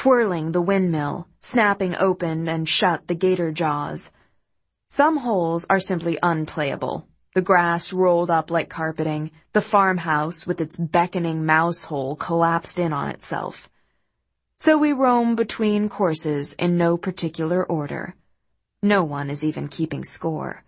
twirling the windmill, snapping open and shut the gator jaws. Some holes are simply unplayable. The grass rolled up like carpeting, the farmhouse with its beckoning mouse hole collapsed in on itself. So we roam between courses in no particular order. No one is even keeping score.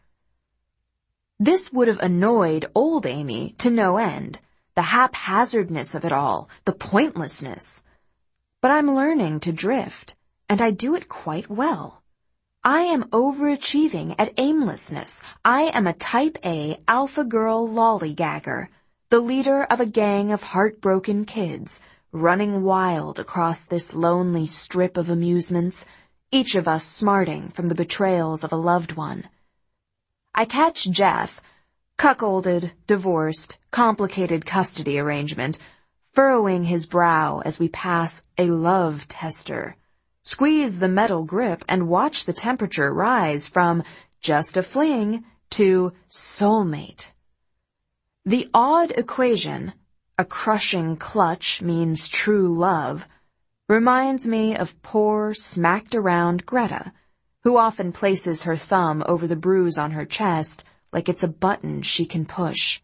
This would have annoyed old Amy to no end, the haphazardness of it all, the pointlessness. But I'm learning to drift, and I do it quite well. I am overachieving at aimlessness. I am a type A alpha girl lollygagger, the leader of a gang of heartbroken kids, running wild across this lonely strip of amusements, each of us smarting from the betrayals of a loved one. I catch Jeff, cuckolded, divorced, complicated custody arrangement, furrowing his brow as we pass a love tester. Squeeze the metal grip and watch the temperature rise from just a fling to soulmate. The odd equation, a crushing clutch means true love, reminds me of poor, smacked around Greta, who often places her thumb over the bruise on her chest like it's a button she can push.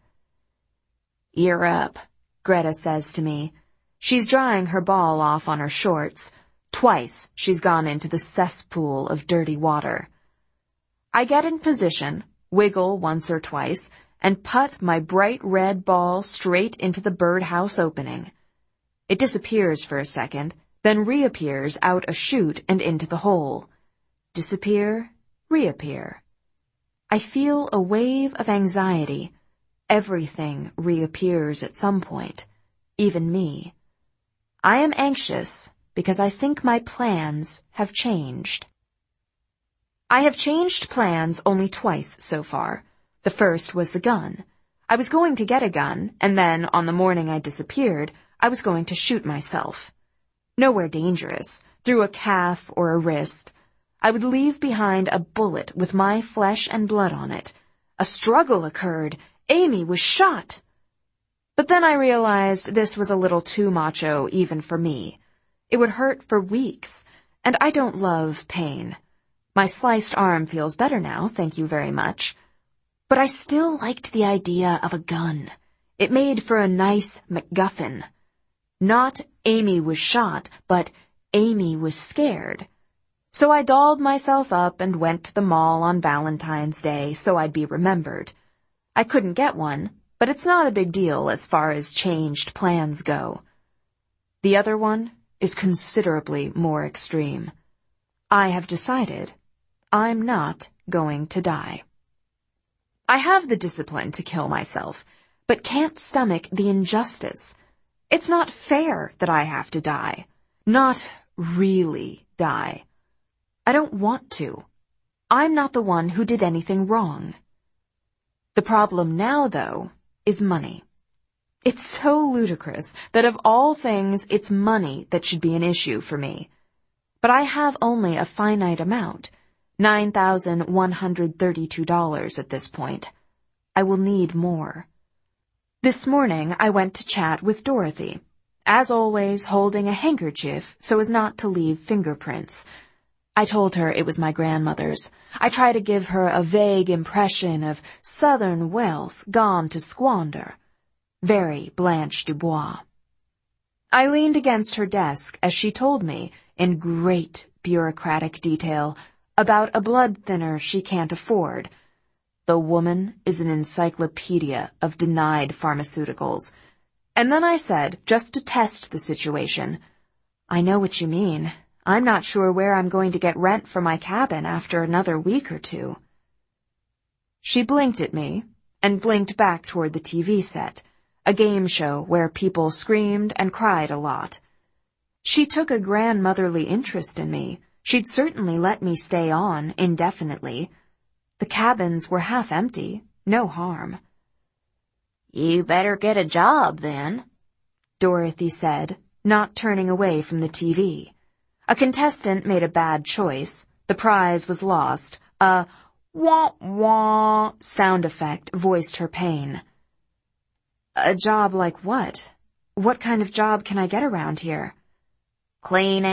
"Ear up," Greta says to me. She's drying her ball off on her shorts. Twice she's gone into the cesspool of dirty water. I get in position, wiggle once or twice, and putt my bright red ball straight into the birdhouse opening. It disappears for a second, then reappears out a chute and into the hole. Disappear, reappear. I feel a wave of anxiety. Everything reappears at some point, even me. I am anxious because I think my plans have changed. I have changed plans only twice so far. The first was the gun. I was going to get a gun, and then, on the morning I disappeared, I was going to shoot myself. Nowhere dangerous, through a calf or a wrist. I would leave behind a bullet with my flesh and blood on it. A struggle occurred. Amy was shot. But then I realized this was a little too macho even for me. It would hurt for weeks, and I don't love pain. My sliced arm feels better now, thank you very much. But I still liked the idea of a gun. It made for a nice MacGuffin. Not Amy was shot, but Amy was scared. So I dolled myself up and went to the mall on Valentine's Day so I'd be remembered. I couldn't get one, but it's not a big deal as far as changed plans go. The other one is considerably more extreme. I have decided I'm not going to die. I have the discipline to kill myself, but can't stomach the injustice. It's not fair that I have to die. Not really die. I don't want to. I'm not the one who did anything wrong. The problem now, though, is money. It's so ludicrous that of all things, it's money that should be an issue for me. But I have only a finite amount, $9,132 at this point. I will need more. This morning, I went to chat with Dorothy, as always holding a handkerchief so as not to leave fingerprints. I told her it was my grandmother's. I try to give her a vague impression of Southern wealth gone to squander. Very Blanche Dubois. I leaned against her desk as she told me, in great bureaucratic detail, about a blood thinner she can't afford. The woman is an encyclopedia of denied pharmaceuticals. And then I said, just to test the situation, "I know what you mean. I'm not sure where I'm going to get rent for my cabin after another week or two." She blinked at me and blinked back toward the TV set, a game show where people screamed and cried a lot. She took a grandmotherly interest in me. She'd certainly let me stay on indefinitely. The cabins were half empty, no harm. "You better get a job, then," Dorothy said, not turning away from the TV. A contestant made a bad choice. The prize was lost. A wah-wah sound effect voiced her pain. "A job like what? What kind of job can I get around here?" "Cleaning,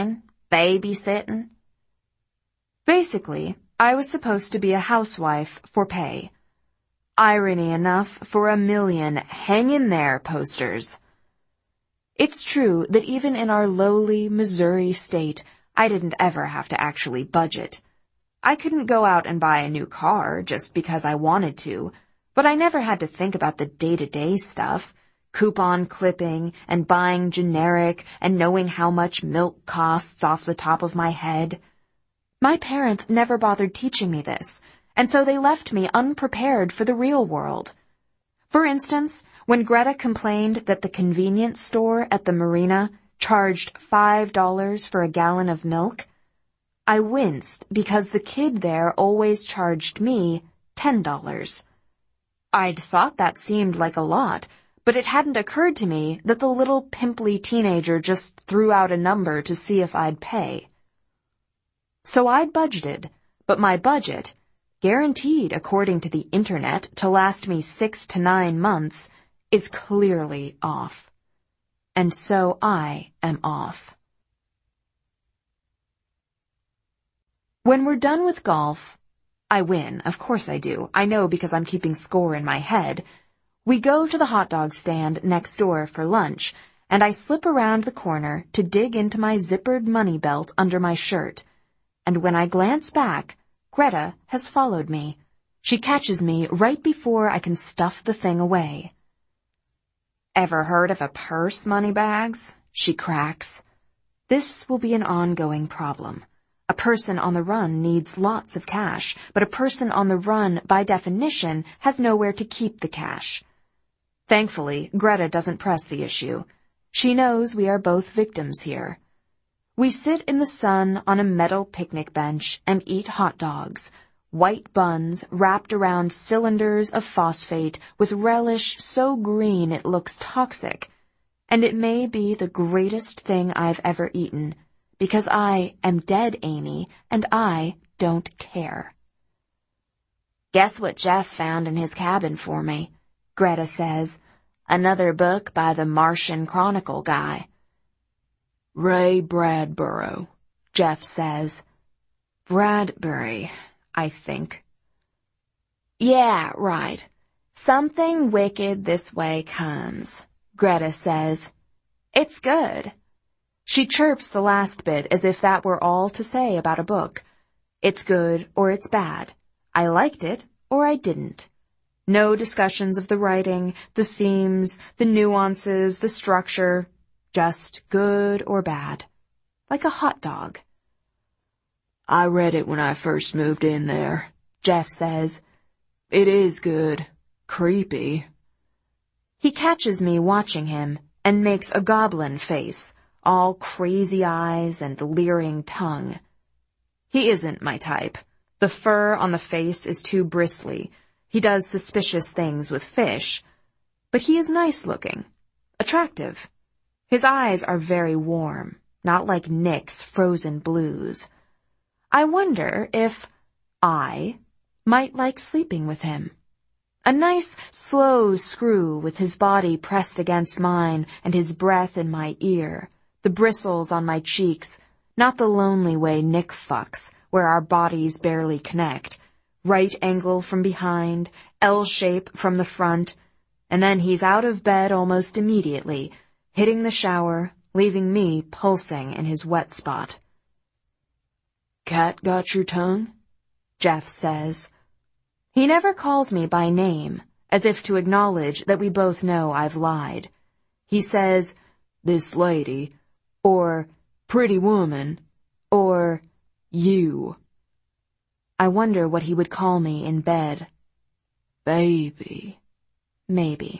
babysitting? Basically, I was supposed to be a housewife for pay. Irony enough for 1,000,000 hang in there posters. It's true that even in our lowly Missouri state, I didn't ever have to actually budget. I couldn't go out and buy a new car just because I wanted to, but I never had to think about the day-to-day stuff, coupon clipping and buying generic and knowing how much milk costs off the top of my head. My parents never bothered teaching me this, and so they left me unprepared for the real world. For instance, when Greta complained that the convenience store at the marina charged $5 for a gallon of milk, I winced because the kid there always charged me $10. I'd thought that seemed like a lot, but it hadn't occurred to me that the little pimply teenager just threw out a number to see if I'd pay. So I'd budgeted, but my budget, guaranteed according to the internet to last me 6 to 9 months, is clearly off. And so I am off. When we're done with golf, I win, of course I do. I know because I'm keeping score in my head. We go to the hot dog stand next door for lunch, and I slip around the corner to dig into my zippered money belt under my shirt. And when I glance back, Greta has followed me. She catches me right before I can stuff the thing away. "Ever heard of a purse, Moneybags?" she cracks. This will be an ongoing problem. A person on the run needs lots of cash, but a person on the run, by definition, has nowhere to keep the cash. Thankfully, Greta doesn't press the issue. She knows we are both victims here. We sit in the sun on a metal picnic bench and eat hot dogs, white buns wrapped around cylinders of phosphate with relish so green it looks toxic. And it may be the greatest thing I've ever eaten, because I am dead, Amy, and I don't care. "Guess what Jeff found in his cabin for me," Greta says. "Another book by the Martian Chronicle guy." "Ray Bradbury," Jeff says. Bradbury, I think. "Yeah, right. Something wicked this way comes," Greta says. "It's good." She chirps the last bit as if that were all to say about a book. It's good or it's bad. I liked it or I didn't. No discussions of the writing, the themes, the nuances, the structure. Just good or bad. Like a hot dog. "I read it when I first moved in there," Jeff says. "It is good. Creepy." He catches me watching him and makes a goblin face, all crazy eyes and leering tongue. He isn't my type. The fur on the face is too bristly. He does suspicious things with fish. But he is nice looking. Attractive. His eyes are very warm, not like Nick's frozen blues. I wonder if I might like sleeping with him. A nice, slow screw with his body pressed against mine and his breath in my ear, the bristles on my cheeks, not the lonely way Nick fucks, where our bodies barely connect, right angle from behind, L shape from the front, and then he's out of bed almost immediately, hitting the shower, leaving me pulsing in his wet spot. "Cat got your tongue?" Jeff says. He never calls me by name, as if to acknowledge that we both know I've lied. He says, "This lady," or "pretty woman," or "you." I wonder what he would call me in bed. "Baby." Maybe.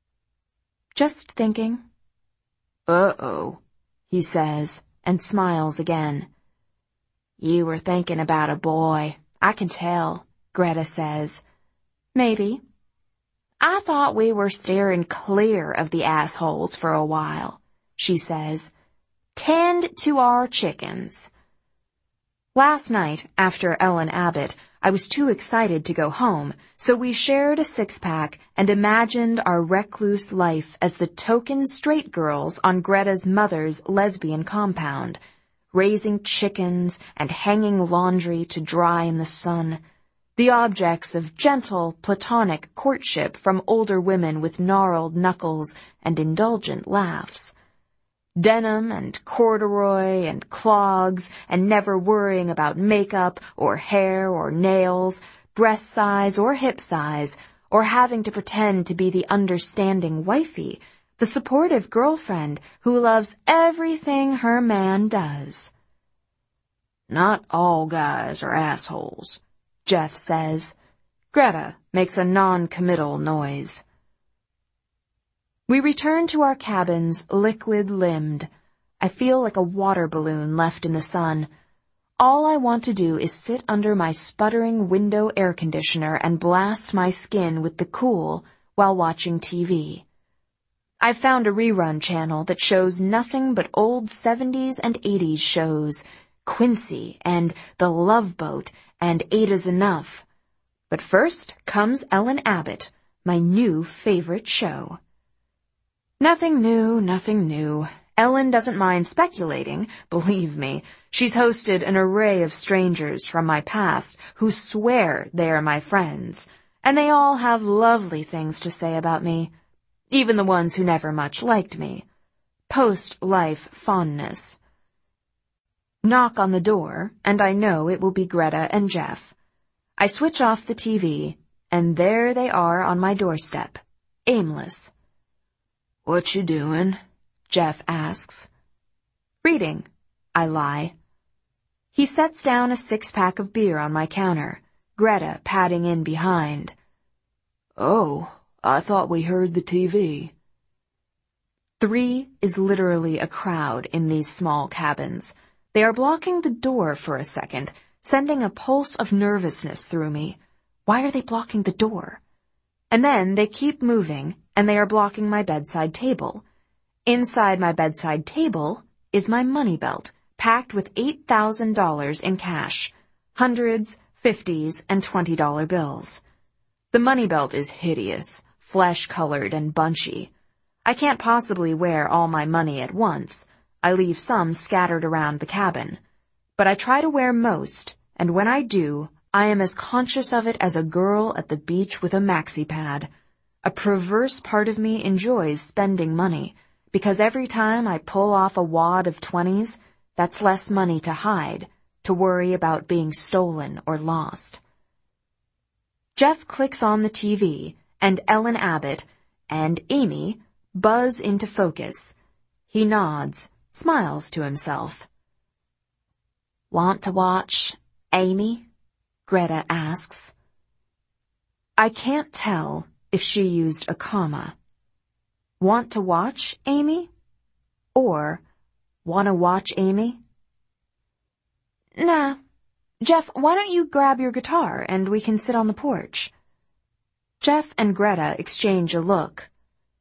Just thinking. "Uh-oh," he says, and smiles again. "You were thinking about a boy. I can tell," Greta says. Maybe. "I thought we were steering clear of the assholes for a while," she says. "Tend to our chickens." Last night, after Ellen Abbott, I was too excited to go home, so we shared a six-pack and imagined our recluse life as the token straight girls on Greta's mother's lesbian compound, raising chickens and hanging laundry to dry in the sun, the objects of gentle, platonic courtship from older women with gnarled knuckles and indulgent laughs. Denim and corduroy and clogs and never worrying about makeup or hair or nails, breast size or hip size, or having to pretend to be the understanding wifey, the supportive girlfriend who loves everything her man does. Not all guys are assholes, Jeff says. Greta makes a non-committal noise. We return to our cabins liquid-limbed. I feel like a water balloon left in the sun. All I want to do is sit under my sputtering window air conditioner and blast my skin with the cool while watching TV. I've found a rerun channel that shows nothing but old 70s and 80s shows, Quincy and The Love Boat and Ada's Enough. But first comes Ellen Abbott, my new favorite show. Nothing new, nothing new. Ellen doesn't mind speculating, believe me. She's hosted an array of strangers from my past who swear they are my friends, and they all have lovely things to say about me, even the ones who never much liked me. Post-life fondness. Knock on the door, and I know it will be Greta and Jeff. I switch off the TV, and there they are on my doorstep, aimless. "What you doing?" Jeff asks. "Reading," I lie. He sets down a 6-pack of beer on my counter, Greta padding in behind. "Oh, I thought we heard the TV." 3 is literally a crowd in these small cabins. They are blocking the door for a second, sending a pulse of nervousness through me. Why are they blocking the door? And then they keep moving, and they are blocking my bedside table. Inside my bedside table is my money belt, packed with $8,000 in cash, hundreds, 50s, and $20 bills. The money belt is hideous, flesh-colored and bunchy. I can't possibly wear all my money at once. I leave some scattered around the cabin. But I try to wear most, and when I do, I am as conscious of it as a girl at the beach with a maxi pad. A perverse part of me enjoys spending money, because every time I pull off a wad of 20s, that's less money to hide, to worry about being stolen or lost. Jeff clicks on the TV, and Ellen Abbott and Amy buzz into focus. He nods, smiles to himself. "Want to watch, Amy?" Greta asks. I can't tell if she used a comma. Want to watch, Amy? Or, wanna watch, Amy? Nah. Jeff, why don't you grab your guitar and we can sit on the porch? Jeff and Greta exchange a look.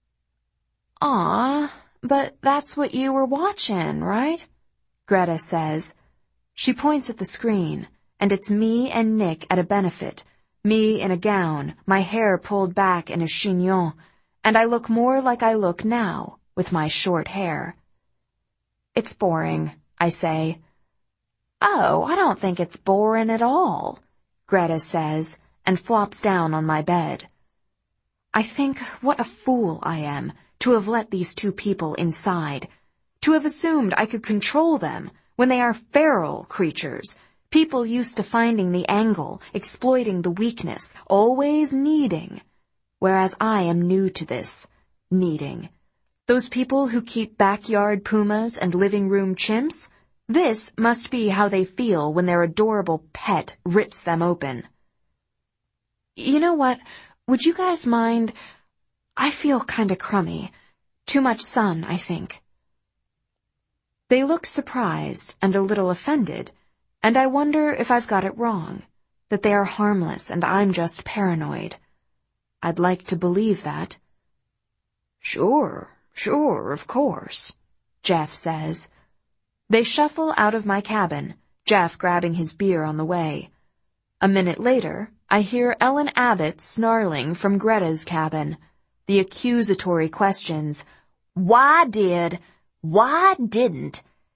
Aw, but that's what you were watching, right? Greta says. She points at the screen, and it's me and Nick at a benefit, me in a gown, my hair pulled back in a chignon, and I look more like I look now, with my short hair. It's boring, I say. Oh, I don't think it's boring at all, Greta says, and flops down on my bed. I think what a fool I am to have let these two people inside, to have assumed I could control them when they are feral creatures, people used to finding the angle, exploiting the weakness, always needing. Whereas I am new to this, needing. Those people who keep backyard pumas and living room chimps, this must be how they feel when their adorable pet rips them open. You know what? Would you guys mind? I feel kinda crummy. Too much sun, I think. They look surprised and a little offended, and I wonder if I've got it wrong, that they are harmless and I'm just paranoid. I'd like to believe that. Sure, of course, Jeff says. They shuffle out of my cabin, Jeff grabbing his beer on the way. A minute later, I hear Ellen Abbott snarling from Greta's cabin. The accusatory questions. Why didn't,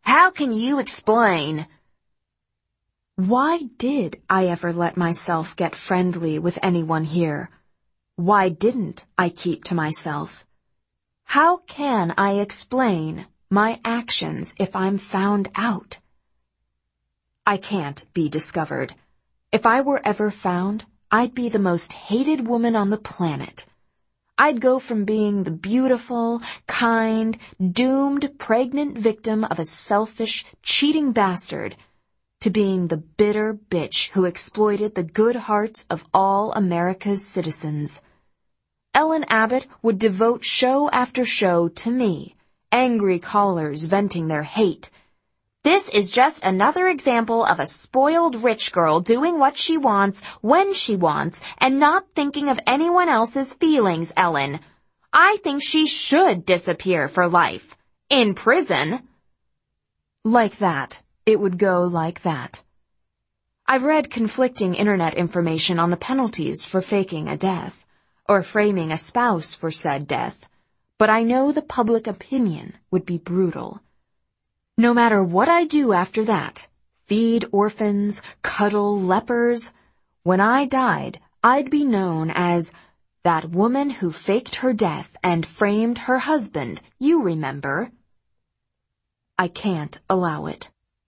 How can you explain? Why did I ever let myself get friendly with anyone here? Why didn't I keep to myself? How can I explain my actions if I'm found out? I can't be discovered. If I were ever found, I'd be the most hated woman on the planet. I'd go from being the beautiful, kind, doomed, pregnant victim of a selfish, cheating bastard to being the bitter bitch who exploited the good hearts of all America's citizens. Ellen Abbott would devote show after show to me, angry callers venting their hate. This is just another example of a spoiled rich girl doing what she wants, when she wants, and not thinking of anyone else's feelings, Ellen. I think she should disappear for life. In prison. Like that. It would go like that. I've read conflicting internet information on the penalties for faking a death, or framing a spouse for said death, but I know the public opinion would be brutal. No matter what I do after that, feed orphans, cuddle lepers, when I died, I'd be known as that woman who faked her death and framed her husband, you remember. I can't allow it.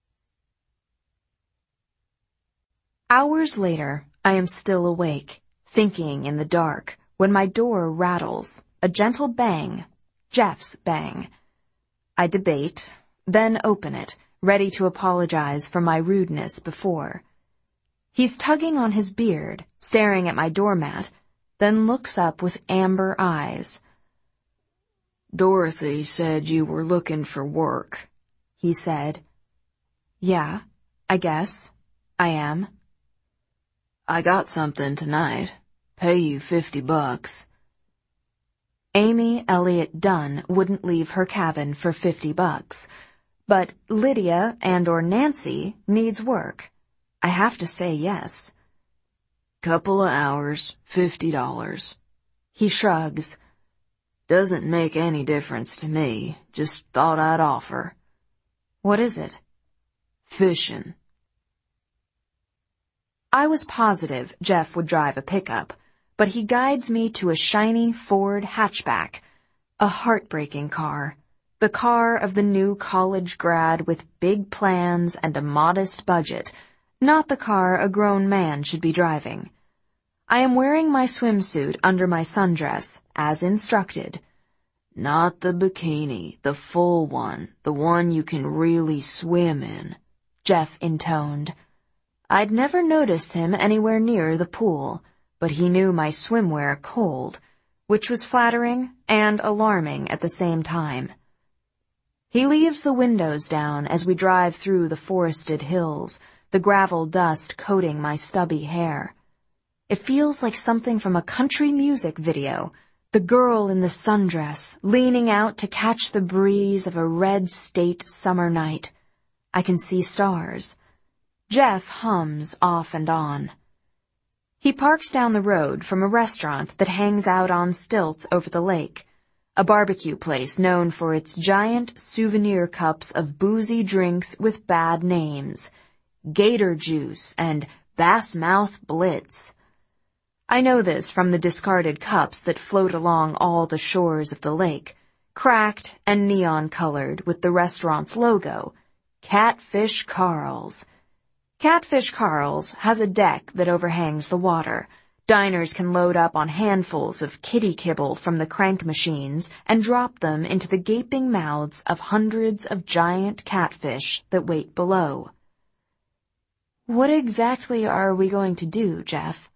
Hours later, I am still awake, thinking in the dark, when my door rattles, a gentle bang, Jeff's bang. I debate, then open it, ready to apologize for my rudeness before. He's tugging on his beard, staring at my doormat, then looks up with amber eyes. Dorothy said you were looking for work, he said. Yeah, I guess. I am. I got something tonight. Pay you $50. Amy Elliott Dunn wouldn't leave her cabin for $50, but Lydia and/or Nancy needs work. I have to say yes. Couple of hours, $50. He shrugs. Doesn't make any difference to me. Just thought I'd offer. What is it? Fishing. I was positive Jeff would drive a pickup, but he guides me to a shiny Ford hatchback, a heartbreaking car, the car of the new college grad with big plans and a modest budget, not the car a grown man should be driving. I am wearing my swimsuit under my sundress, as instructed. Not the bikini, the full one, the one you can really swim in, Jeff intoned. I'd never noticed him anywhere near the pool, but he knew my swimwear cold, which was flattering and alarming at the same time. He leaves the windows down as we drive through the forested hills, the gravel dust coating my stubby hair. It feels like something from a country music video, the girl in the sundress leaning out to catch the breeze of a red state summer night. I can see stars. Jeff hums off and on. He parks down the road from a restaurant that hangs out on stilts over the lake, a barbecue place known for its giant souvenir cups of boozy drinks with bad names, Gator Juice and Bassmouth Blitz. I know this from the discarded cups that float along all the shores of the lake, cracked and neon-colored with the restaurant's logo, Catfish Carl's. Catfish Carl's has a deck that overhangs the water. Diners can load up on handfuls of kitty kibble from the crank machines and drop them into the gaping mouths of hundreds of giant catfish that wait below. What exactly are we going to do, Jeff?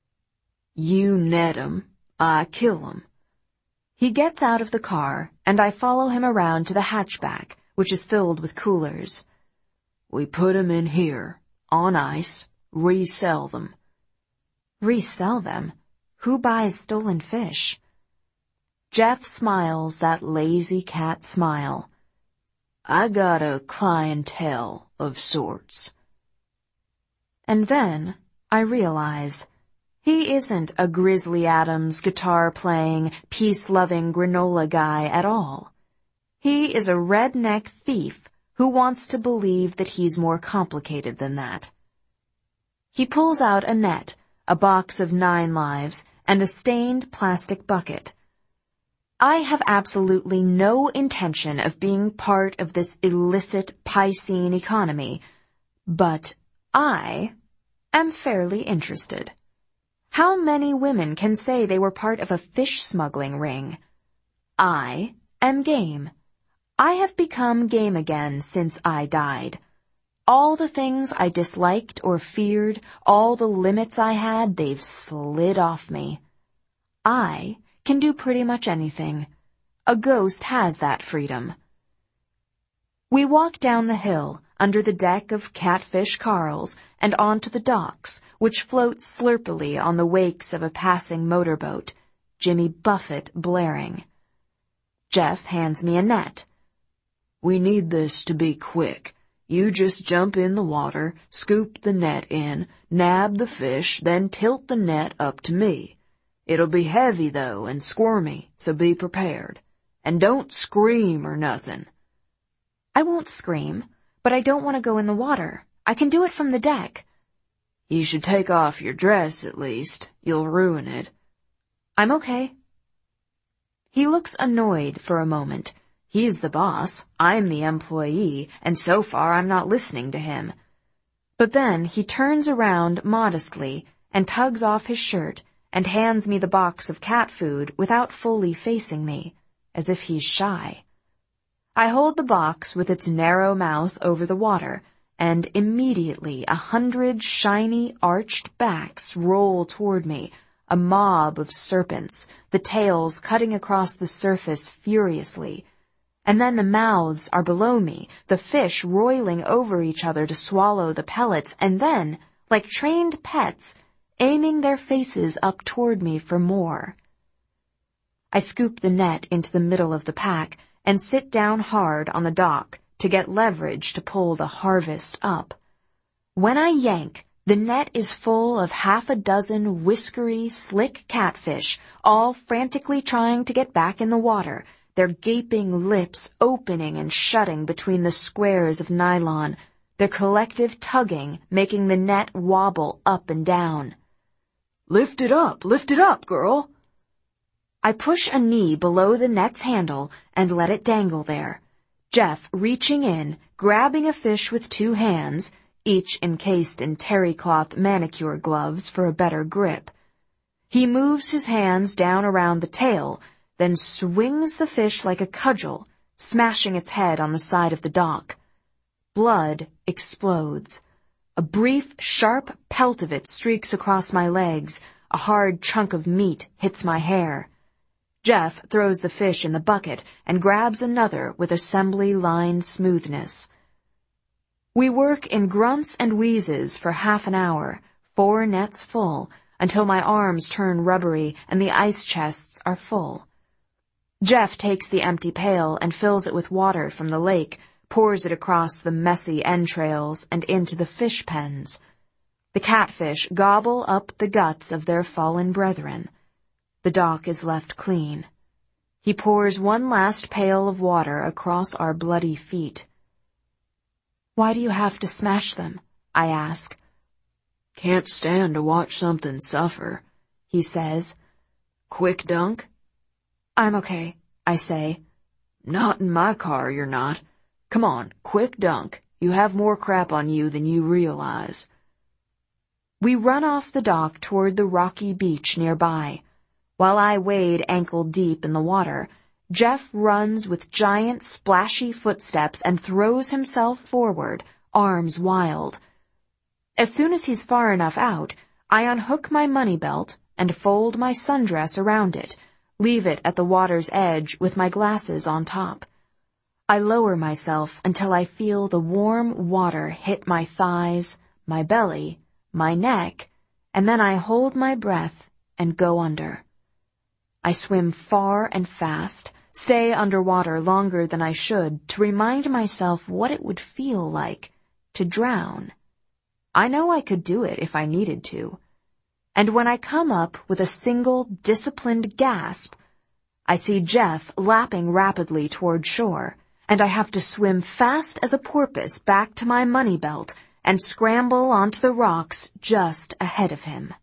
You net 'em, I kill 'em. He gets out of the car, and I follow him around to the hatchback, which is filled with coolers. We put 'em in here, on ice, resell them. Resell them? Who buys stolen fish? Jeff smiles that lazy cat smile. I got a clientele of sorts. And then I realize he isn't a Grizzly Adams guitar-playing, peace-loving granola guy at all. He is a redneck thief who wants to believe that he's more complicated than that. He pulls out a net, a box of 9 lives, and a stained plastic bucket. I have absolutely no intention of being part of this illicit Piscean economy, but I am fairly interested. How many women can say they were part of a fish smuggling ring? I am game. I have become game again since I died. All the things I disliked or feared, all the limits I had, they've slid off me. I can do pretty much anything. A ghost has that freedom. We walk down the hill, under the deck of Catfish Carl's, and onto the docks, which float slurpily on the wakes of a passing motorboat, Jimmy Buffett blaring. Jeff hands me a net. We need this to be quick. You just jump in the water, scoop the net in, nab the fish, then tilt the net up to me. It'll be heavy, though, and squirmy, so be prepared. And don't scream or nothing. I won't scream, but I don't want to go in the water. I can do it from the deck. You should take off your dress, at least. You'll ruin it. I'm okay. He looks annoyed for a moment. He's the boss, I'm the employee, and so far I'm not listening to him. But then he turns around modestly and tugs off his shirt and hands me the box of cat food without fully facing me, as if he's shy. I hold the box with its narrow mouth over the water, and immediately 100 shiny, arched backs roll toward me, a mob of serpents, the tails cutting across the surface furiously. And then the mouths are below me, the fish roiling over each other to swallow the pellets, and then, like trained pets, aiming their faces up toward me for more. I scoop the net into the middle of the pack and sit down hard on the dock to get leverage to pull the harvest up. When I yank, the net is full of 6 whiskery, slick catfish, all frantically trying to get back in the water, their gaping lips opening and shutting between the squares of nylon, their collective tugging making the net wobble up and down. Lift it up, girl. I push a knee below the net's handle and let it dangle there. Jeff reaching in, grabbing a fish with 2 hands, each encased in terry cloth manicure gloves for a better grip. He moves his hands down around the tail, then swings the fish like a cudgel, smashing its head on the side of the dock. Blood explodes. A brief, sharp pelt of it streaks across my legs. A hard chunk of meat hits my hair. Jeff throws the fish in the bucket and grabs another with assembly line smoothness. We work in grunts and wheezes for half an hour, 4 nets full, until my arms turn rubbery and the ice chests are full. Jeff takes the empty pail and fills it with water from the lake, pours it across the messy entrails and into the fish pens. The catfish gobble up the guts of their fallen brethren. The dock is left clean. He pours one last pail of water across our bloody feet. Why do you have to smash them? I ask. Can't stand to watch something suffer, he says. Quick dunk? I'm okay, I say. Not in my car, you're not. Come on, quick dunk. You have more crap on you than you realize. We run off the dock toward the rocky beach nearby. While I wade ankle deep in the water, Jeff runs with giant splashy footsteps and throws himself forward, arms wild. As soon as he's far enough out, I unhook my money belt and fold my sundress around it, leave it at the water's edge with my glasses on top. I lower myself until I feel the warm water hit my thighs, my belly, my neck, and then I hold my breath and go under. I swim far and fast, stay underwater longer than I should to remind myself what it would feel like to drown. I know I could do it if I needed to. And when I come up with a single disciplined gasp, I see Jeff lapping rapidly toward shore, and I have to swim fast as a porpoise back to my money belt and scramble onto the rocks just ahead of him.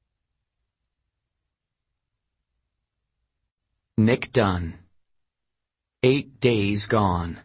Nick Dunn. 8 days gone.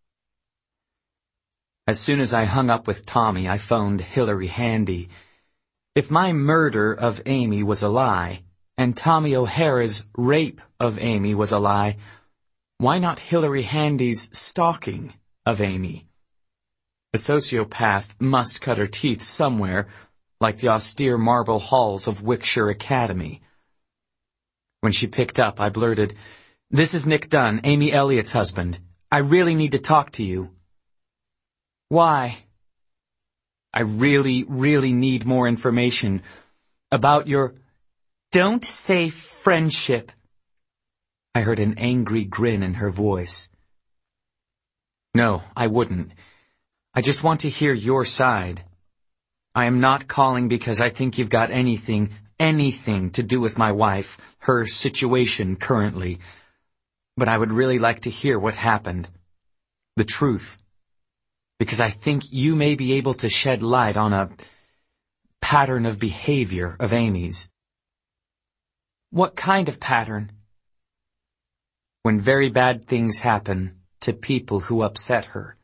As soon as I hung up with Tommy, I phoned Hillary Handy. If my murder of Amy was a lie, and Tommy O'Hara's rape of Amy was a lie, why not Hillary Handy's stalking of Amy? The sociopath must cut her teeth somewhere, like the austere marble halls of Wickshire Academy. When she picked up, I blurted, "This is Nick Dunn, Amy Elliott's husband. I really need to talk to you." "Why?" "I really need more information about your—" "Don't say friendship." I heard an angry grin in her voice. "No, I wouldn't. I just want to hear your side. I am not calling because I think you've got anything to do with my wife, her situation currently. But I would really like to hear what happened. The truth. Because I think you may be able to shed light on a pattern of behavior of Amy's." "What kind of pattern?" "When very bad things happen to people who upset her."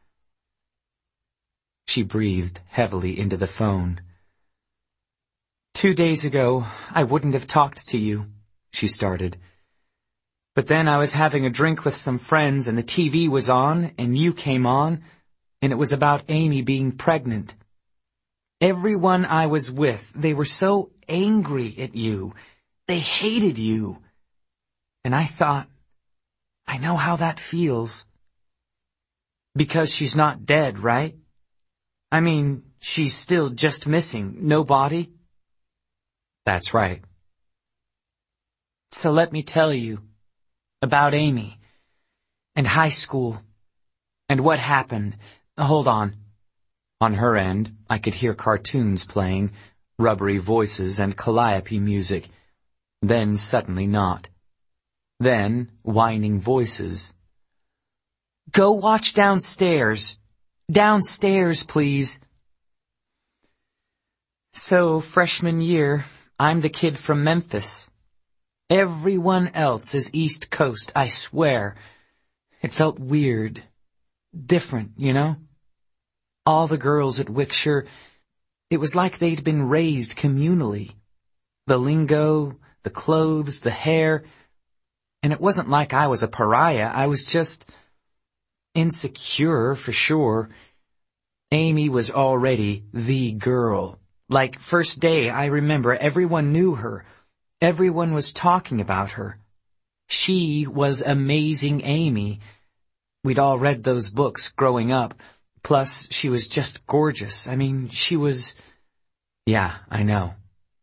She breathed heavily into the phone. 2 days ago, I wouldn't have talked to you," she started. "But then I was having a drink with some friends and the TV was on and you came on, and it was about Amy being pregnant. Everyone I was with, they were so angry at you. They hated you. And I thought, I know how that feels. Because she's not dead, right? I mean, she's still just missing, no body?" "That's right." "So let me tell you about Amy and high school and what happened. Hold on." On her end, I could hear cartoons playing, rubbery voices and calliope music. Then suddenly not. Then whining voices. "Go watch downstairs. Downstairs, please." "So, freshman year, I'm the kid from Memphis. Everyone else is East Coast, I swear. It felt weird. Different, you know? All the girls at Wickshire, it was like they'd been raised communally. The lingo, the clothes, the hair. And it wasn't like I was a pariah, I was just insecure, for sure. Amy was already the girl. Like, first day, I remember everyone knew her. Everyone was talking about her. She was Amazing Amy. We'd all read those books growing up. Plus, she was just gorgeous. I mean, she was... Yeah, I know.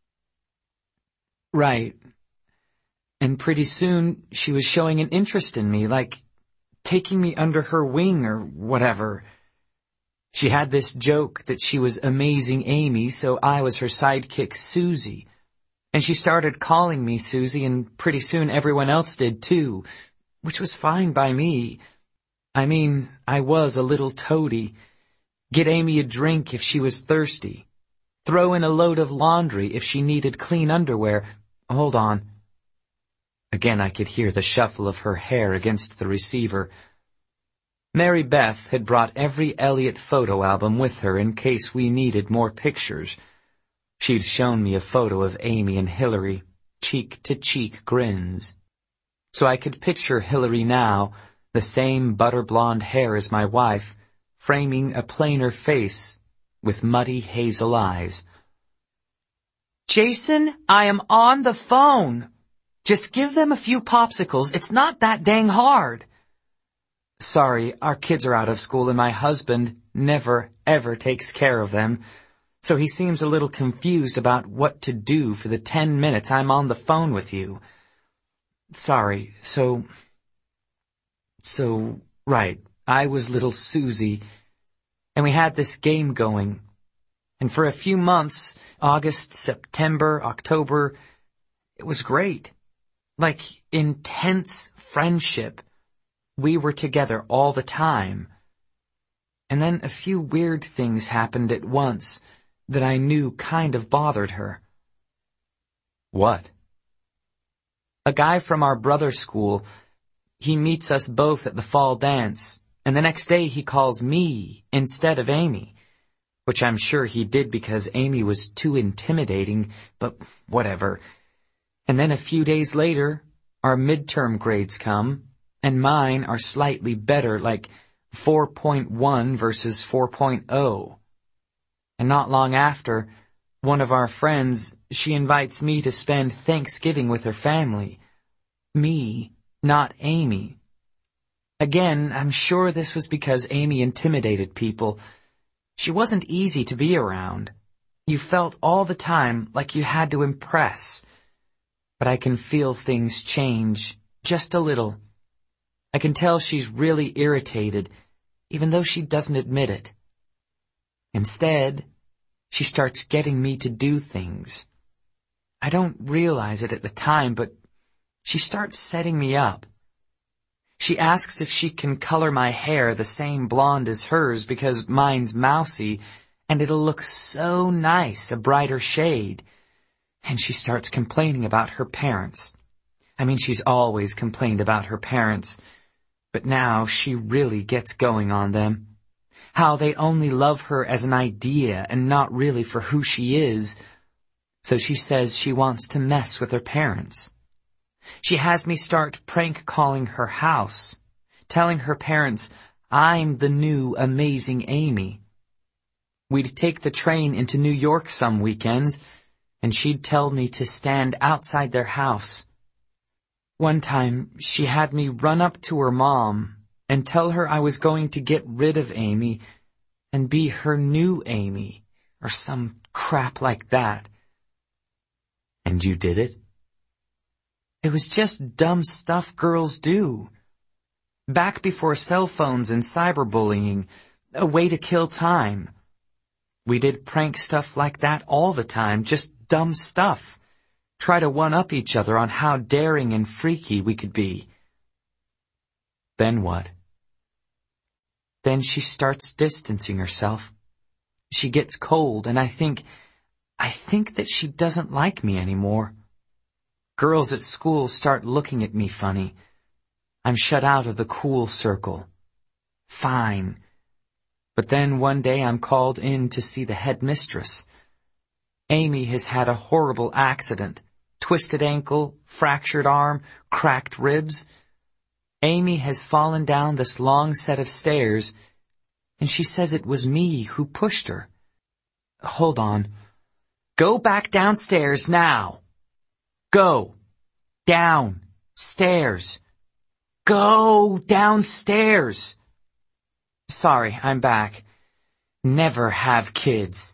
Right. And pretty soon, she was showing an interest in me, like taking me under her wing or whatever. She had this joke that she was Amazing Amy, so I was her sidekick, Susie. And she started calling me Susie, and pretty soon everyone else did too, which was fine by me. I mean, I was a little toady. Get Amy a drink if she was thirsty. Throw in a load of laundry if she needed clean underwear. Hold on. Again I could hear the shuffle of her hair against the receiver. Mary Beth had brought every Elliott photo album with her in case we needed more pictures. She'd shown me a photo of Amy and Hillary, cheek-to-cheek grins. So I could picture Hillary now, the same butter-blonde hair as my wife, framing a plainer face with muddy hazel eyes. "Jason, I am on the phone. Just give them a few popsicles. It's not that dang hard." "Sorry, our kids are out of school and my husband never, ever takes care of them. So he seems a little confused about what to do for the 10 minutes I'm on the phone with you. Sorry, right, I was little Susie, and we had this game going. And for a few months, August, September, October, it was great. Like intense friendship. we were together all the time. And then a few weird things happened at once that I knew kind of bothered her. What? A guy from our brother's school, he meets us both at the fall dance, and the next day he calls me instead of Amy, which I'm sure he did because Amy was too intimidating, but whatever. And then a few days later, our midterm grades come, and mine are slightly better, like 4.1 versus 4.0. And not long after, one of our friends, she invites me to spend Thanksgiving with her family. Me, not Amy. Again, I'm sure this was because Amy intimidated people. She wasn't easy to be around. You felt all the time like you had to impress. But I can feel things change, just a little. I can tell she's really irritated, even though she doesn't admit it. Instead, she starts getting me to do things. I don't realize it at the time, but she starts setting me up. She asks if she can color my hair the same blonde as hers because mine's mousy, and it'll look so nice, a brighter shade. And she starts complaining about her parents. I mean, she's always complained about her parents, but now she really gets going on them. How they only love her as an idea and not really for who she is. So she says she wants to mess with her parents. She has me start prank calling her house, telling her parents I'm the new amazing Amy. We'd take the train into New York some weekends, and she'd tell me to stand outside their house. One time, she had me run up to her mom and tell her I was going to get rid of Amy and be her new Amy, or some crap like that. And you did it? It was just dumb stuff girls do. Back before cell phones and cyberbullying, a way to kill time. We did prank stuff like that all the time, just dumb stuff. Try to one-up each other on how daring and freaky we could be. Then what? Then she starts distancing herself. She gets cold, and I think that she doesn't like me anymore. Girls at school start looking at me funny. I'm shut out of the cool circle. Fine. But then one day I'm called in to see the headmistress. Amy has had a horrible accident. Twisted ankle, fractured arm, cracked ribs. Amy has fallen down this long set of stairs, and she says it was me who pushed her. Hold on. Go back downstairs now. Go. Downstairs. Go downstairs. Sorry, I'm back. Never have kids.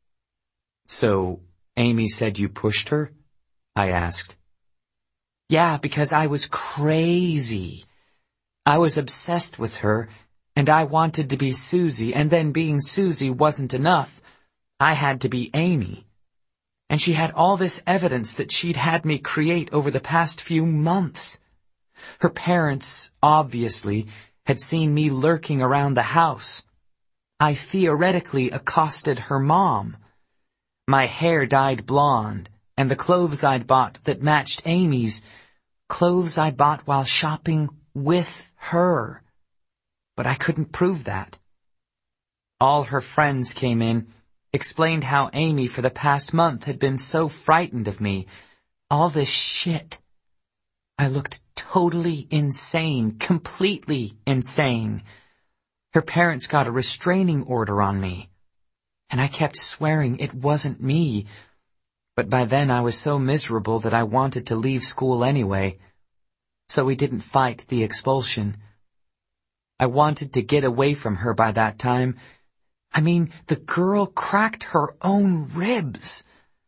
So, Amy said you pushed her? I asked. Yeah, because I was crazy. I was obsessed with her, and I wanted to be Susie, and then being Susie wasn't enough. I had to be Amy. And she had all this evidence that she'd had me create over the past few months. Her parents, obviously, had seen me lurking around the house. I theoretically accosted her mom. My hair dyed blonde, and the clothes I'd bought that matched Amy's, clothes I bought while shopping with her. But I couldn't prove that. All her friends came in, explained how Amy for the past month had been so frightened of me. All this shit. I looked totally insane, completely insane. Her parents got a restraining order on me, and I kept swearing it wasn't me. But by then I was so miserable that I wanted to leave school anyway, so we didn't fight the expulsion. I wanted to get away from her by that time. I mean, the girl cracked her own ribs.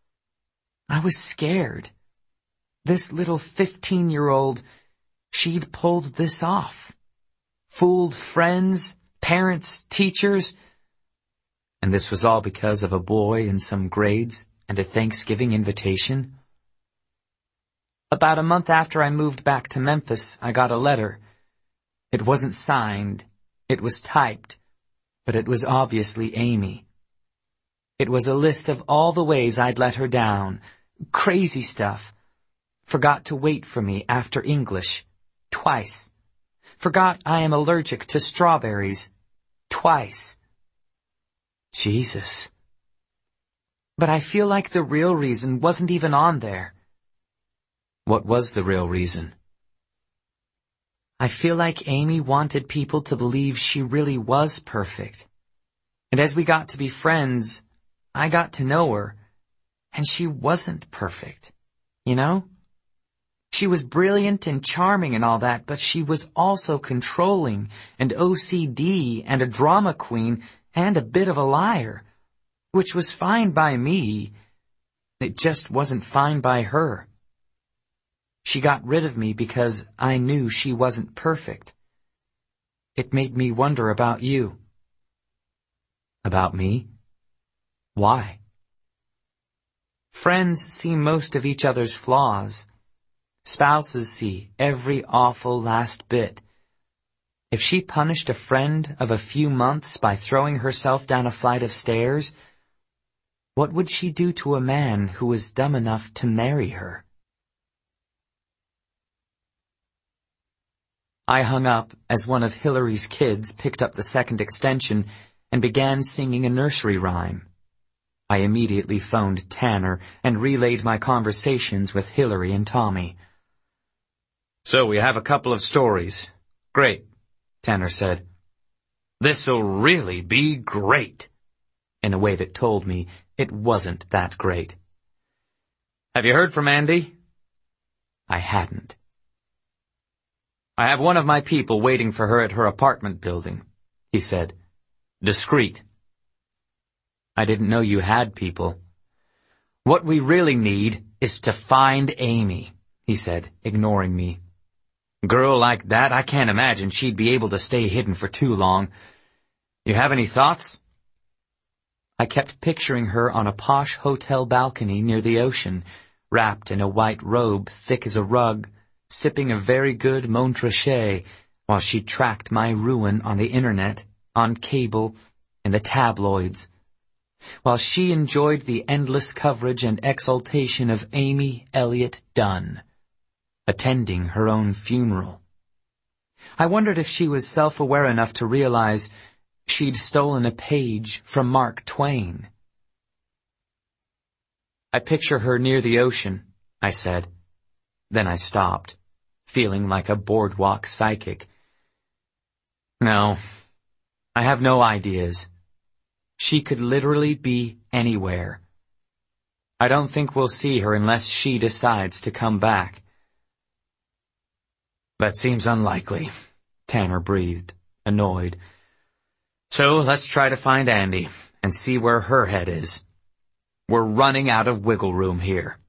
I was scared. This little 15-year-old, she'd pulled this off. Fooled friends, parents, teachers. And this was all because of a boy and some grades and a Thanksgiving invitation. About a month after I moved back to Memphis, I got a letter. It wasn't signed. It was typed. But it was obviously Amy. It was a list of all the ways I'd let her down. Crazy stuff. Forgot to wait for me after English. Twice. Forgot I am allergic to strawberries. Twice. Jesus. But I feel like the real reason wasn't even on there. What was the real reason? I feel like Amy wanted people to believe she really was perfect. And as we got to be friends, I got to know her, and she wasn't perfect, you know? She was brilliant and charming and all that, but she was also controlling and OCD and a drama queen and a bit of a liar, which was fine by me. It just wasn't fine by her. She got rid of me because I knew she wasn't perfect. It made me wonder about you. About me? Why? Friends see most of each other's flaws. Spouses see every awful last bit. If she punished a friend of a few months by throwing herself down a flight of stairs, what would she do to a man who was dumb enough to marry her? I hung up as one of Hillary's kids picked up the second extension and began singing a nursery rhyme. I immediately phoned Tanner and relayed my conversations with Hillary and Tommy. So we have a couple of stories. Great, Tanner said. This'll really be great, in a way that told me it wasn't that great. Have you heard from Andy? I hadn't. I have one of my people waiting for her at her apartment building, he said. Discreet. I didn't know you had people. What we really need is to find Amy, he said, ignoring me. Girl like that, I can't imagine she'd be able to stay hidden for too long. You have any thoughts? I kept picturing her on a posh hotel balcony near the ocean, wrapped in a white robe thick as a rug, sipping a very good Montrachet, while she tracked my ruin on the internet, on cable, in the tabloids, while she enjoyed the endless coverage and exaltation of Amy Elliott Dunn, attending her own funeral. I wondered if she was self-aware enough to realize she'd stolen a page from Mark Twain. I picture her near the ocean, I said. Then I stopped, feeling like a boardwalk psychic. No, I have no ideas. She could literally be anywhere. I don't think we'll see her unless she decides to come back. That seems unlikely, Tanner breathed, annoyed. So let's try to find Andy and see where her head is. We're running out of wiggle room here.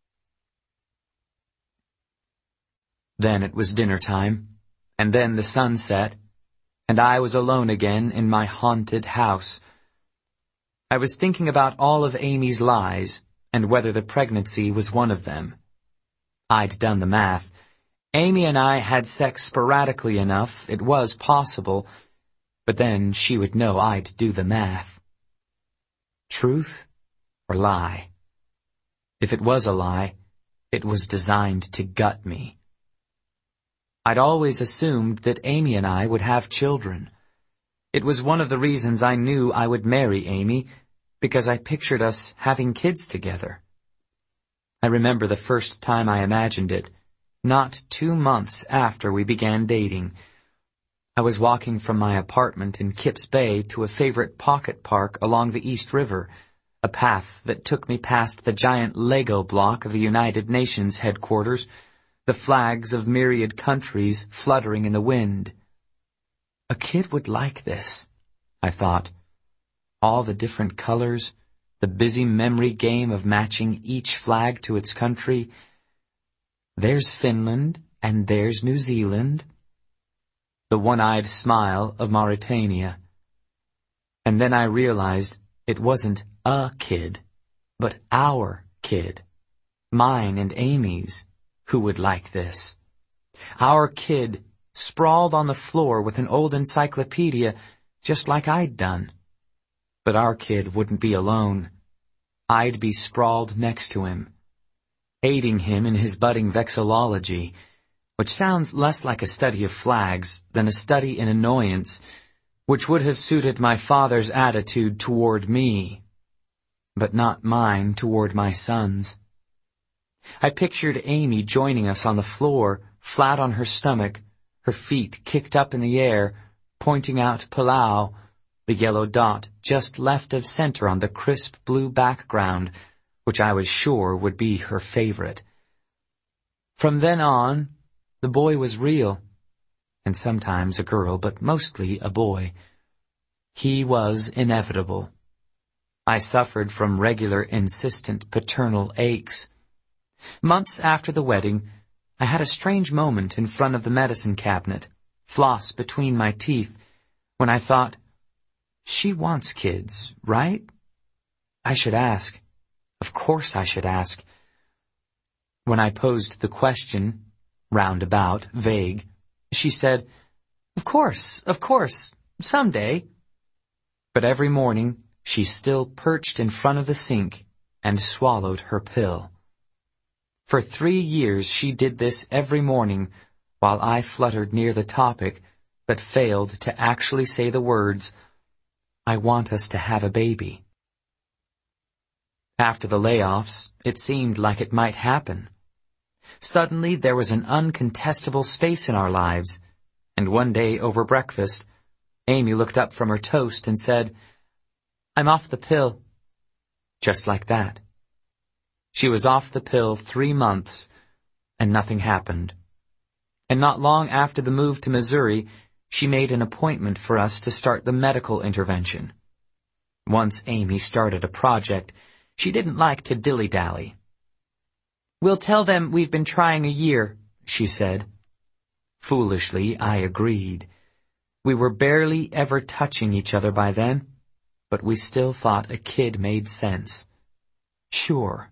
Then it was dinner time, and then the sun set, and I was alone again in my haunted house. I was thinking about all of Amy's lies, and whether the pregnancy was one of them. I'd done the math. Amy and I had sex sporadically enough, it was possible, but then she would know I'd do the math. Truth or lie? If it was a lie, it was designed to gut me. I'd always assumed that Amy and I would have children. It was one of the reasons I knew I would marry Amy, because I pictured us having kids together. I remember the first time I imagined it, not 2 months after we began dating. I was walking from my apartment in Kips Bay to a favorite pocket park along the East River, a path that took me past the giant Lego block of the United Nations headquarters, the flags of myriad countries fluttering in the wind. A kid would like this, I thought. All the different colors, the busy memory game of matching each flag to its country. There's Finland, and there's New Zealand. The one-eyed smile of Mauritania. And then I realized it wasn't a kid, but our kid, mine and Amy's, who would like this. Our kid sprawled on the floor with an old encyclopedia, just like I'd done. But our kid wouldn't be alone. I'd be sprawled next to him, aiding him in his budding vexillology, which sounds less like a study of flags than a study in annoyance, which would have suited my father's attitude toward me, but not mine toward my sons. I pictured Amy joining us on the floor, flat on her stomach, her feet kicked up in the air, pointing out Palau, the yellow dot just left of center on the crisp blue background, which I was sure would be her favorite. From then on, the boy was real, and sometimes a girl, but mostly a boy. He was inevitable. I suffered from regular, insistent paternal aches. Months after the wedding, I had a strange moment in front of the medicine cabinet, floss between my teeth, when I thought, she wants kids, right? I should ask. Of course I should ask. When I posed the question, roundabout, vague, she said, of course, someday. But every morning, she still perched in front of the sink and swallowed her pill. For 3 years she did this every morning, while I fluttered near the topic, but failed to actually say the words, I want us to have a baby. After the layoffs, it seemed like it might happen. Suddenly there was an uncontestable space in our lives, and one day over breakfast, Amy looked up from her toast and said, I'm off the pill. Just like that. She was off the pill 3 months, and nothing happened. And not long after the move to Missouri, she made an appointment for us to start the medical intervention. Once Amy started a project, she didn't like to dilly-dally. We'll tell them we've been trying a year, she said. Foolishly, I agreed. We were barely ever touching each other by then, but we still thought a kid made sense. Sure.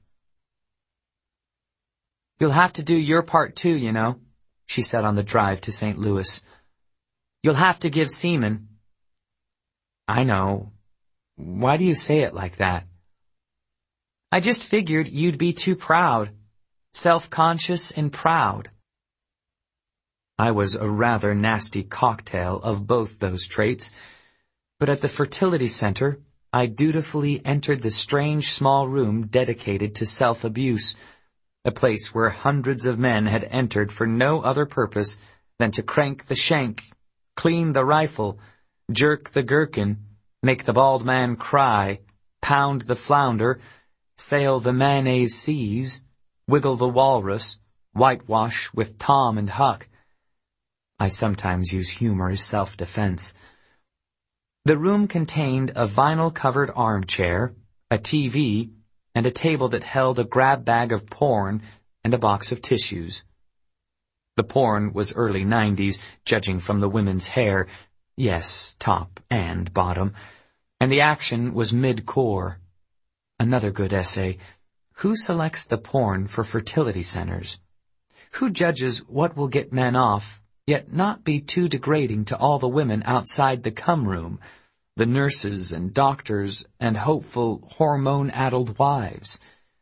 You'll have to do your part too, you know, she said on the drive to St. Louis. You'll have to give semen. I know. Why do you say it like that? I just figured you'd be too proud. Self-conscious and proud. I was a rather nasty cocktail of both those traits, but at the fertility center, I dutifully entered the strange small room dedicated to self-abuse, a place where hundreds of men had entered for no other purpose than to crank the shank, clean the rifle, jerk the gherkin, make the bald man cry, pound the flounder, sail the mayonnaise seas, wiggle the walrus, whitewash with Tom and Huck. I sometimes use humor as self-defense. The room contained a vinyl-covered armchair, a TV, and a table that held a grab bag of porn and a box of tissues. The porn was early 90s, judging from the women's hair, yes, top and bottom, and the action was mid-core. Another good essay. Who selects the porn for fertility centers? Who judges what will get men off, yet not be too degrading to all the women outside the cum room, the nurses and doctors and hopeful hormone-addled wives?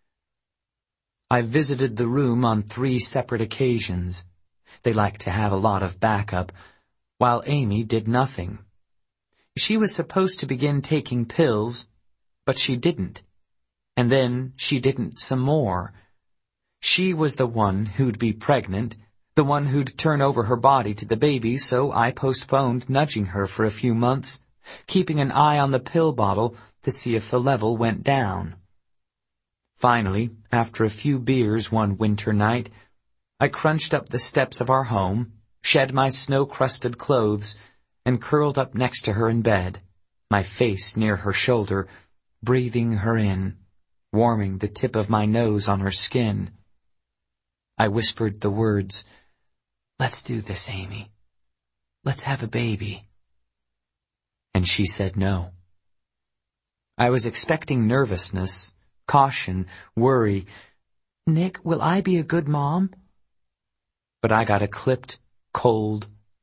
I visited the room on 3 separate occasions. They liked to have a lot of backup, while Amy did nothing. She was supposed to begin taking pills, but she didn't. And then she didn't some more. She was the one who'd be pregnant, the one who'd turn over her body to the baby, so I postponed nudging her for a few months, keeping an eye on the pill bottle to see if the level went down. Finally, after a few beers one winter night, I crunched up the steps of our home, shed my snow-crusted clothes, and curled up next to her in bed, my face near her shoulder, breathing her in, warming the tip of my nose on her skin. I whispered the words, "Let's do this, Amy. Let's have a baby." And she said no. I was expecting nervousness, caution, worry. "Nick, will I be a good mom?" But I got a clipped, cold,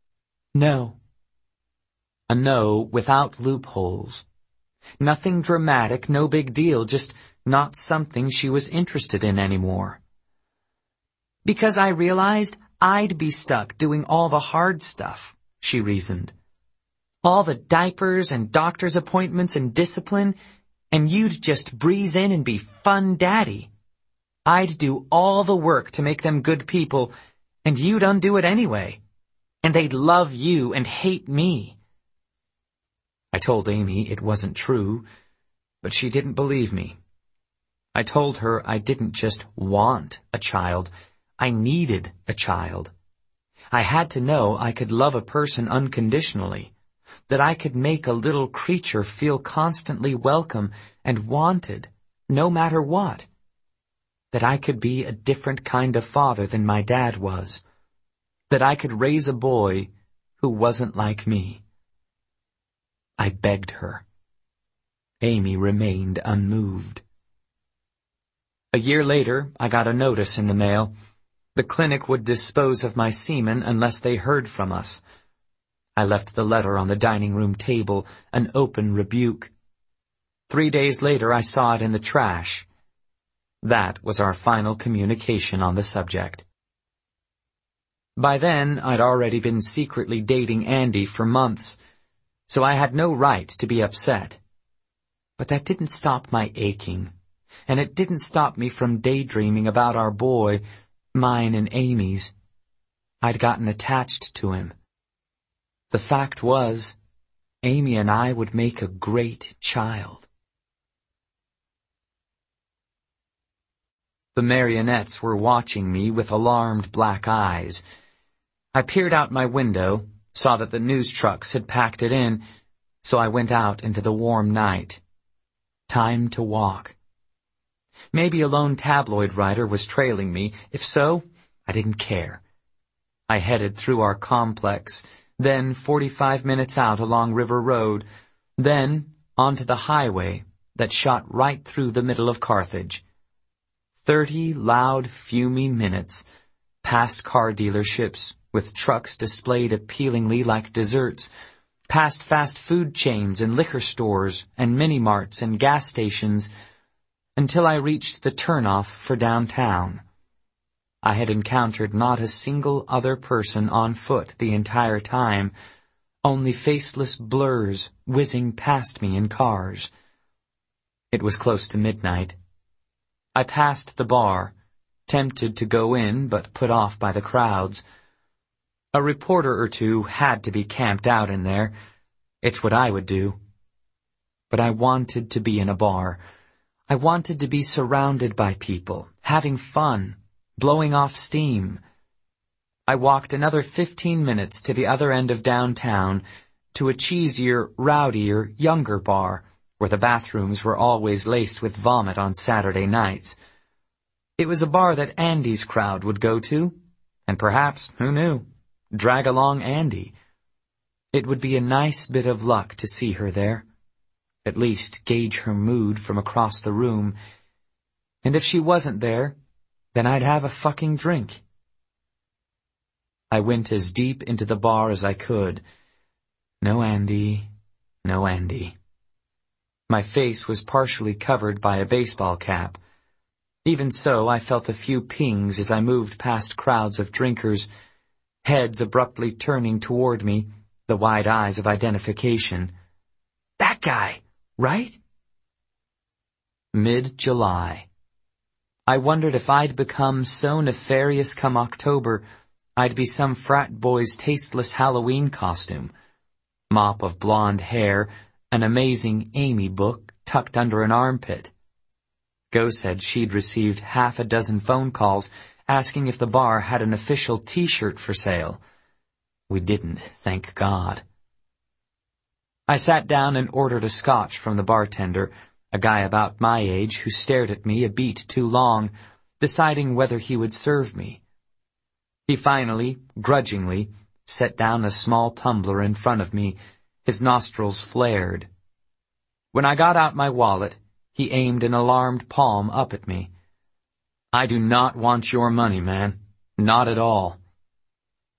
No. A no without loopholes. Nothing dramatic, no big deal, just not something she was interested in anymore. Because I realized I'd be stuck doing all the hard stuff, she reasoned. All the diapers and doctor's appointments and discipline, and you'd just breeze in and be fun daddy. I'd do all the work to make them good people, and you'd undo it anyway. And they'd love you and hate me. I told Amy it wasn't true, but she didn't believe me. I told her I didn't just want a child, I needed a child. I had to know I could love a person unconditionally, that I could make a little creature feel constantly welcome and wanted, no matter what. That I could be a different kind of father than my dad was. That I could raise a boy who wasn't like me. I begged her. Amy remained unmoved. A year later, I got a notice in the mail. The clinic would dispose of my semen unless they heard from us. I left the letter on the dining room table, an open rebuke. 3 days later, I saw it in the trash. That was our final communication on the subject. By then, I'd already been secretly dating Andy for months, so I had no right to be upset. But that didn't stop my aching, and it didn't stop me from daydreaming about our boy, mine and Amy's. I'd gotten attached to him. The fact was, Amy and I would make a great child. The marionettes were watching me with alarmed black eyes. I peered out my window, saw that the news trucks had packed it in, so I went out into the warm night. Time to walk. Maybe a lone tabloid writer was trailing me. If so, I didn't care. I headed through our complex, then 45 minutes out along River Road, then onto the highway that shot right through the middle of Carthage. 30 loud, fumy minutes, past car dealerships, with trucks displayed appealingly like desserts, past fast food chains and liquor stores and mini-marts and gas stations, until I reached the turnoff for downtown. I had encountered not a single other person on foot the entire time, only faceless blurs whizzing past me in cars. It was close to midnight. I passed the bar, tempted to go in but put off by the crowds. A reporter or two had to be camped out in there. It's what I would do. But I wanted to be in a bar. I wanted to be surrounded by people, having fun, blowing off steam. I walked another 15 minutes to the other end of downtown, to a cheesier, rowdier, younger bar, where the bathrooms were always laced with vomit on Saturday nights. It was a bar that Andy's crowd would go to, and perhaps, who knew, drag along Andy. It would be a nice bit of luck to see her there. At least gauge her mood from across the room. And if she wasn't there, then I'd have a fucking drink. I went as deep into the bar as I could. No Andy, no Andy. My face was partially covered by a baseball cap. Even so, I felt a few pings as I moved past crowds of drinkers, heads abruptly turning toward me, the wide eyes of identification. That guy, right? Mid-July. I wondered if I'd become so nefarious come October, I'd be some frat boy's tasteless Halloween costume. Mop of blonde hair, an amazing Amy book tucked under an armpit. Go said she'd received half a dozen phone calls asking if the bar had an official T-shirt for sale. We didn't, thank God. I sat down and ordered a scotch from the bartender, a guy about my age who stared at me a beat too long, deciding whether he would serve me. He finally, grudgingly, set down a small tumbler in front of me, his nostrils flared. When I got out my wallet, he aimed an alarmed palm up at me. I do not want your money, man. Not at all.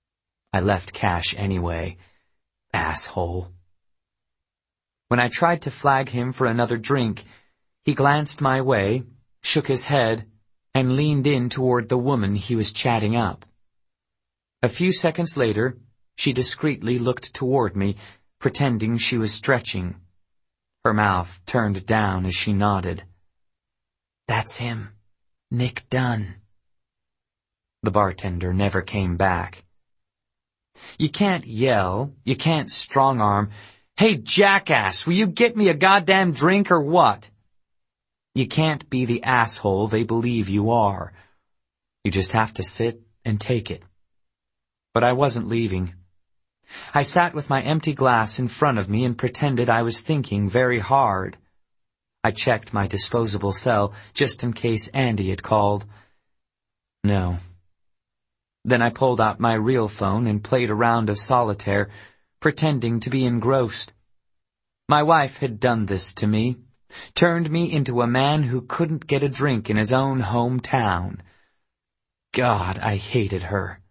I left cash anyway. Asshole. When I tried to flag him for another drink, he glanced my way, shook his head, and leaned in toward the woman he was chatting up. A few seconds later, she discreetly looked toward me, pretending she was stretching. Her mouth turned down as she nodded. "That's him, Nick Dunn." The bartender never came back. You can't yell, you can't strong-arm, "Hey, jackass, will you get me a goddamn drink or what?" You can't be the asshole they believe you are. You just have to sit and take it. But I wasn't leaving. I sat with my empty glass in front of me and pretended I was thinking very hard. I checked my disposable cell just in case Andy had called. No. Then I pulled out my real phone and played a round of solitaire, pretending to be engrossed. My wife had done this to me, turned me into a man who couldn't get a drink in his own hometown. God, I hated her.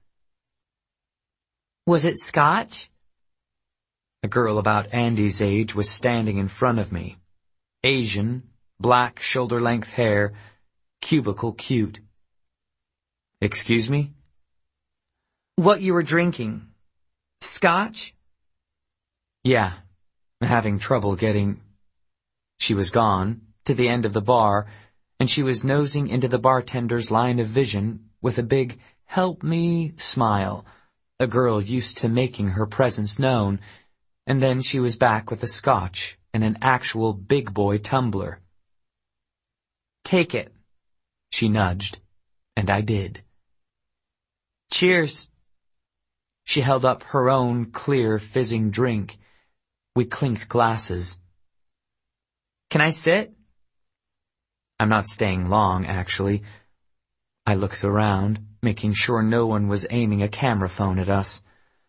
"Was it scotch?" A girl about Andy's age was standing in front of me. Asian, black shoulder-length hair, cubicle cute. "Excuse me?" "What you were drinking. Scotch?" "Yeah, having trouble getting—" She was gone, to the end of the bar, and she was nosing into the bartender's line of vision with a big, "help me" smile, a girl used to making her presence known, and then she was back with a scotch and an actual big boy tumbler. "Take it," she nudged, and I did. "Cheers." She held up her own clear, fizzing drink. We clinked glasses. "Can I sit?" I'm not staying long, actually. I looked around, making sure no one was aiming a camera phone at us.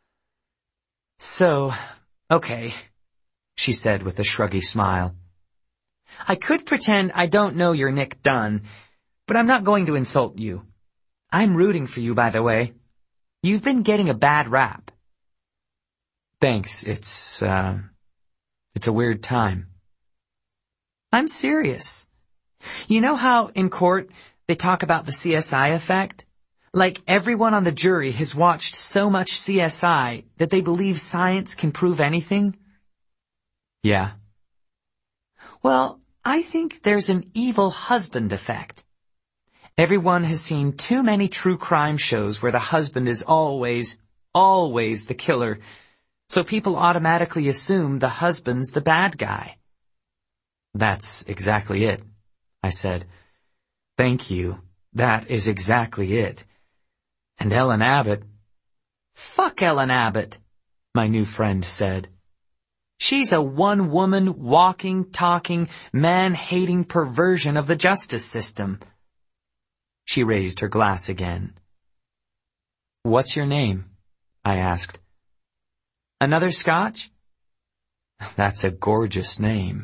"So, okay," she said with a shruggy smile. "I could pretend I don't know you're Nick Dunn, but I'm not going to insult you. I'm rooting for you, by the way. You've been getting a bad rap." "Thanks, it's a weird time." "I'm serious. You know how, in court, they talk about the CSI effect? Like everyone on the jury has watched so much CSI that they believe science can prove anything?" "Yeah." "Well, I think there's an evil husband effect. Everyone has seen too many true crime shows where the husband is always the killer, so people automatically assume the husband's the bad guy." "That's exactly it," I said. "Thank you. That is exactly it. And Ellen Abbott—" "Fuck Ellen Abbott," my new friend said. "She's a one-woman, walking, talking, man-hating perversion of the justice system." She raised her glass again. "What's your name?" I asked. "Another scotch?" "That's a gorgeous name."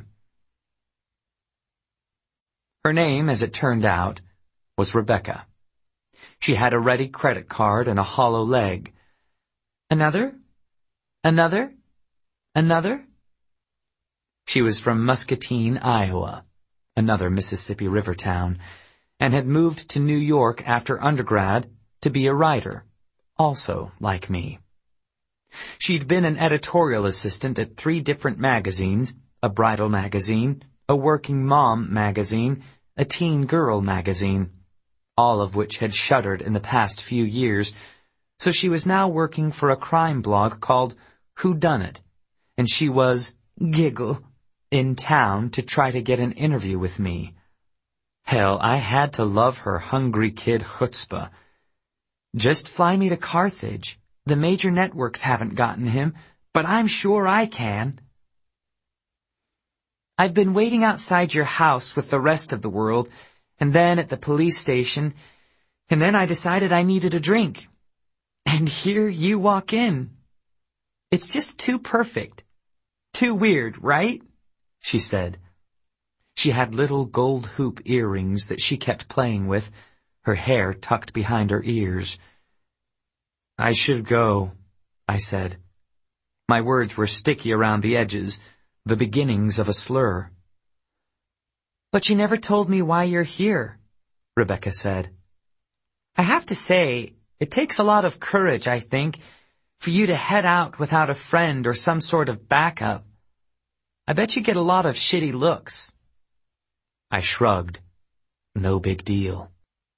Her name, as it turned out, was Rebecca. She had a ready credit card and a hollow leg. "Another? Another? Another?" She was from Muscatine, Iowa, another Mississippi River town, and had moved to New York after undergrad to be a writer, also like me. She'd been an editorial assistant at 3 different magazines, a bridal magazine, a working mom magazine, a teen girl magazine, all of which had shuttered in the past few years, so she was now working for a crime blog called Whodunnit, and she was, giggle, in town to try to get an interview with me. Hell, I had to love her hungry kid chutzpah. "Just fly me to Carthage. The major networks haven't gotten him, but I'm sure I can." "I've been waiting outside your house with the rest of the world, and then at the police station, and then I decided I needed a drink. And here you walk in. It's just too perfect. Too weird, right?" she said. She had little gold hoop earrings that she kept playing with, her hair tucked behind her ears. "I should go," I said. My words were sticky around the edges, the beginnings of a slur. But you never told me why you're here, Rebecca said. I have to say, it takes a lot of courage, I think, for you to head out without a friend or some sort of backup. I bet you get a lot of shitty looks. I shrugged. No big deal.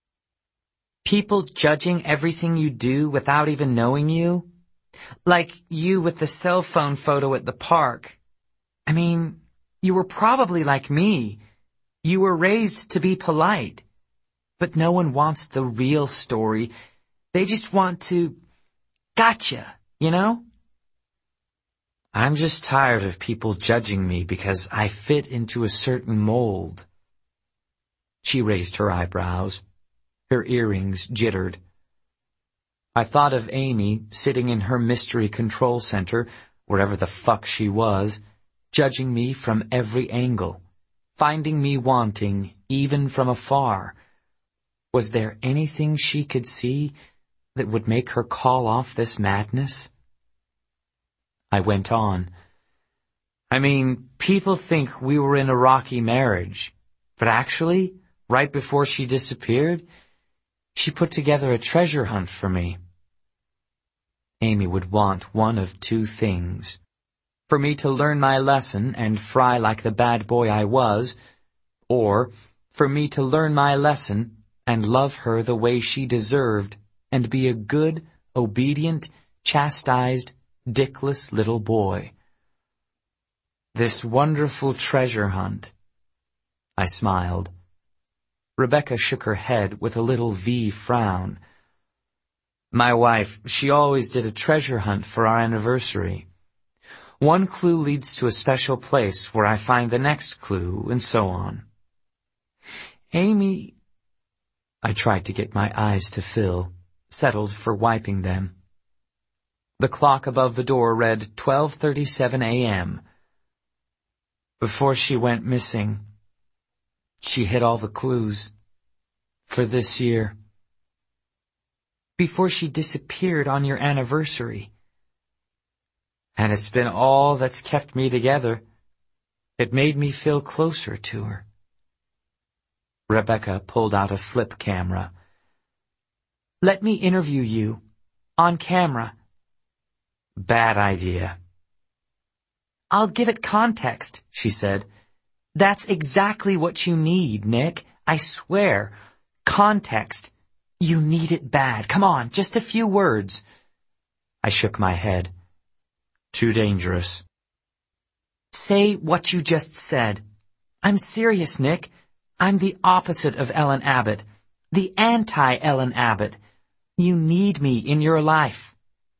People judging everything you do without even knowing you? Like you with the cell phone photo at the park. I mean, you were probably like me. You were raised to be polite. But no one wants the real story. They just want to... Gotcha, you know? I'm just tired of people judging me because I fit into a certain mold. She raised her eyebrows. Her earrings jittered. I thought of Amy sitting in her mystery control center, wherever the fuck she was, judging me from every angle, finding me wanting even from afar. Was there anything she could see that would make her call off this madness? I went on. I mean, people think we were in a rocky marriage, but actually, right before she disappeared, she put together a treasure hunt for me. Amy would want one of two things. For me to learn my lesson and fry like the bad boy I was, or for me to learn my lesson and love her the way she deserved and be a good, obedient, chastised, dickless little boy. This wonderful treasure hunt. I smiled. Rebecca shook her head with a little V frown. My wife, she always did a treasure hunt for our anniversary. One clue leads to a special place where I find the next clue, and so on. Amy... I tried to get my eyes to fill, settled for wiping them. The clock above the door read 12:37 a.m. Before she went missing, she hid all the clues for this year. Before she disappeared on your anniversary. And it's been all that's kept me together. It made me feel closer to her. Rebecca pulled out a flip camera. Let me interview you. On camera. Bad idea. I'll give it context, she said. That's exactly what you need, Nick. I swear. Context. You need it bad. Come on, just a few words. I shook my head. Too dangerous. Say what you just said. I'm serious, Nick. I'm the opposite of Ellen Abbott. The anti-Ellen Abbott. You need me in your life.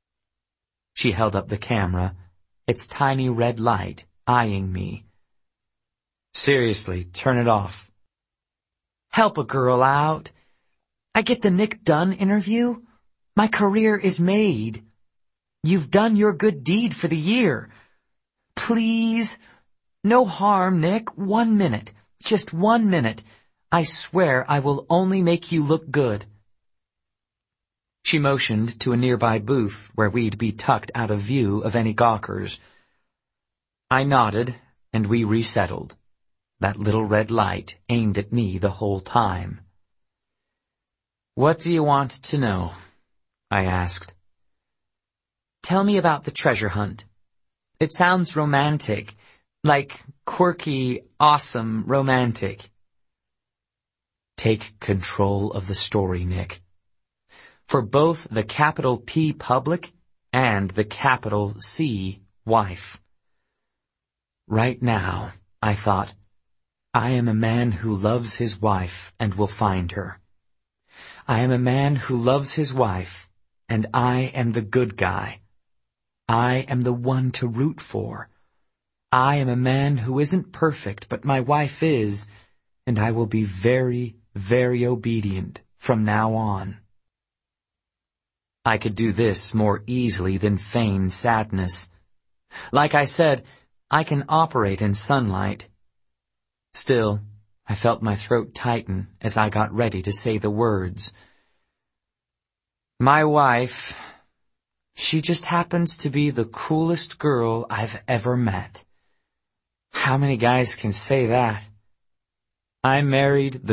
She held up the camera, its tiny red light eyeing me. Seriously, turn it off. Help a girl out. I get the Nick Dunn interview. My career is made. You've done your good deed for the year. Please. No harm, Nick. 1 minute. Just 1 minute. I swear I will only make you look good. She motioned to a nearby booth where we'd be tucked out of view of any gawkers. I nodded, and we resettled. That little red light aimed at me the whole time. What do you want to know? I asked. Tell me about the treasure hunt. It sounds romantic, like quirky, awesome romantic. Take control of the story, Nick. For both the capital P public and the capital C wife. Right now, I thought, I am a man who loves his wife and will find her. I am a man who loves his wife, and I am the good guy. I am the one to root for. I am a man who isn't perfect, but my wife is, and I will be very, very obedient from now on. I could do this more easily than feign sadness. Like I said, I can operate in sunlight. Still, I felt my throat tighten as I got ready to say the words. My wife, She just happens to be the coolest girl I've ever met. How many guys can say that? I married the